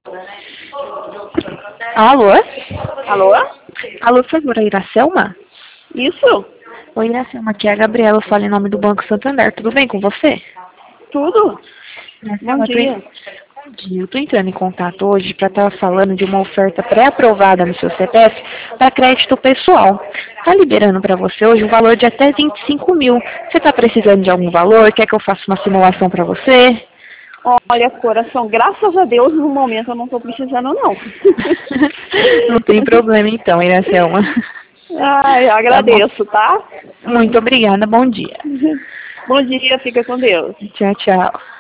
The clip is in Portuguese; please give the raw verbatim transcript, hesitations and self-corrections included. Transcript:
Alô? Alô? Alô, por favor, a Iracelma? Isso? Oi, Iracelma, aqui é a Gabriela, eu falo em nome do Banco Santander. Tudo bem com você? Tudo? Iracelma, Bom dia. Tô... Bom dia, eu estou entrando em contato hoje para estar falando de uma oferta pré-aprovada no seu C P F para crédito pessoal. Está liberando para você hoje um valor de até vinte e cinco mil. Você está precisando de algum valor? Quer que eu faça uma simulação para você? Olha, coração, graças a Deus, no momento eu não estou precisando, não. Não tem problema então, Iracelma. Ai, Tá bom. agradeço, tá? Muito obrigada, bom dia. Bom dia, fica com Deus. Tchau, tchau.